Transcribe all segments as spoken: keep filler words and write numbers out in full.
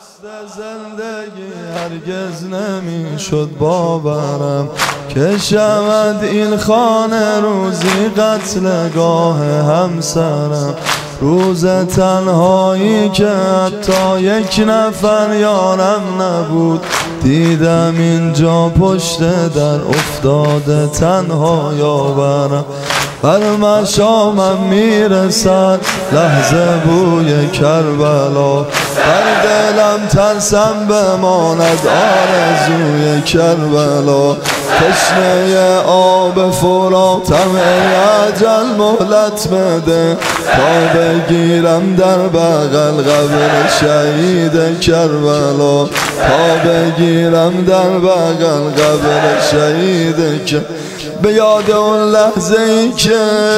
زندگی هرگز نمیشد باورم که شود این خانه روزی قتلگاه همسرم. روز تنهایی که حتی یک نفر یارم نبود، دیدم اینجا پشت در افتاده تنها یاورم. بر مشامم میرسد لحظه بوی کربلا، در دلم ترسم بماند آرزوی کربلا. تشنه آب فراتم ای اجل مهلت بده، تا بگیرم در بغل قبر شهید کربلا، تا بگیرم در بغل قبر شهید کربلا. به یاد اون لحظه ای که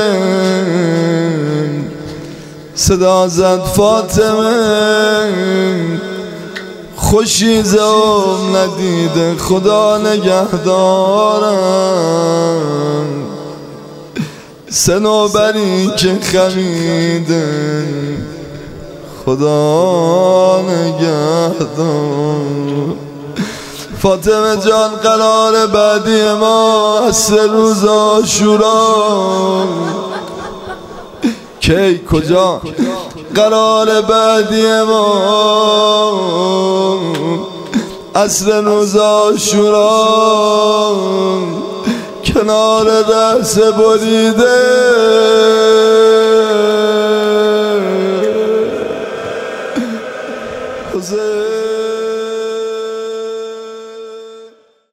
صدا زد فاطمه، خوشیزم ندیده خدا نگهدارم. صنوبری که خمیده خدا نگهدار. فاطمه جان قرار بعدی ما عصر روز عاشورا کی کجا؟ قرار بعدی ما عصر روز عاشورا، کنار دست بریده